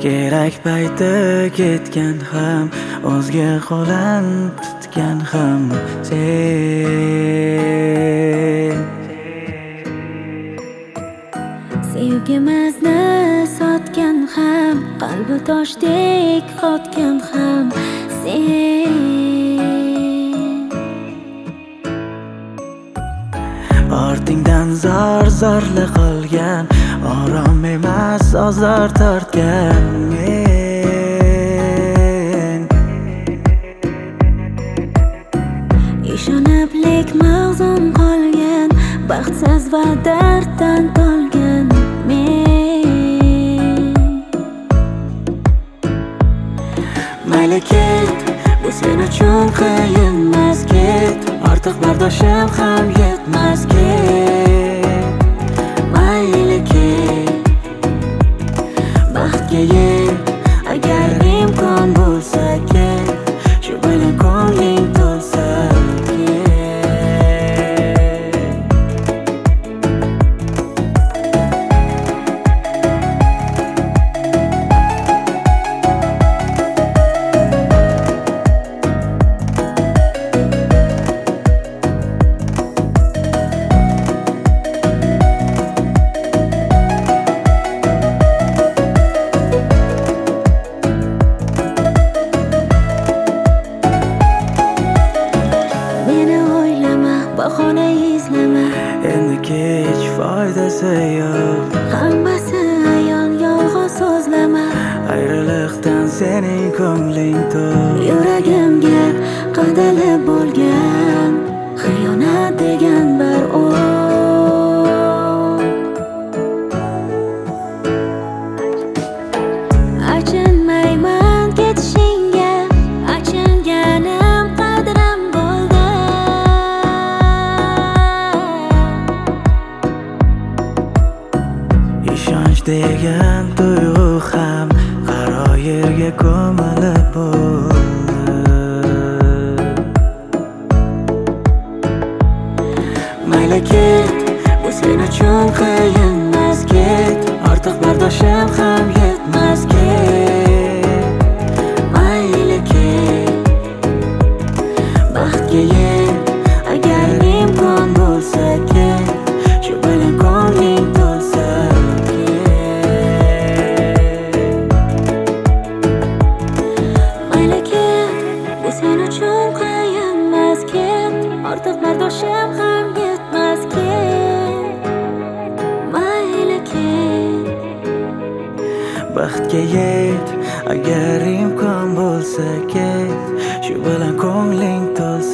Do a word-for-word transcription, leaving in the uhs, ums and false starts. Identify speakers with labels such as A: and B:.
A: kerak payti ketgan ham, o'zga qo'lan tutgan ham sen.
B: Sevgimizni sotgan ham, qalbi toshdek qotgan ham sen.
A: Ortingdan zor zorli qolgan, orom emas ozor tortgan men.
B: Ishoniblik mag'zum qolgan, baxtsiz va darddan tolgan men.
A: Mayli ket, bu sen uchun qiyinmas, ket, ortiq bardoshim ham yetmas, ket. Mayli ket, baxtga yet, agar imkon bo'lsa ket, shu bilan ko'ngling to'lsa ket.
B: Bahona izlama,
A: Endi kech foydasi yo'q,
B: hammasi ayon yolg'on so'zlama.
A: ayriliqdan sening ko'ngling to'q.
B: Yuragimga qadalib bo'lgan xiyonat degan bir o'q. Achinmayman ketishingga, achinganim qadrim bo'ldi.
A: Ishonch degan tuyg'u ham qaro yerga ko'milib bo'ldi. Mayli ket, bu sen uchun qiyinmas, ket, ortiq bardoshim ham yetmas, ket. Mayli ket, baxtga yet, agar imkon bo'lsa ket, shu bilan ko'ngling to'lsa ket.
B: Mayli ket, bu sen uchun qiyinmas, ket, ortiq bardoshim ham yetmas, ket. Mayli ket,
A: baxtga yet, agar imkon bo'lsa ket, shu bilan ko'ngling to'lsa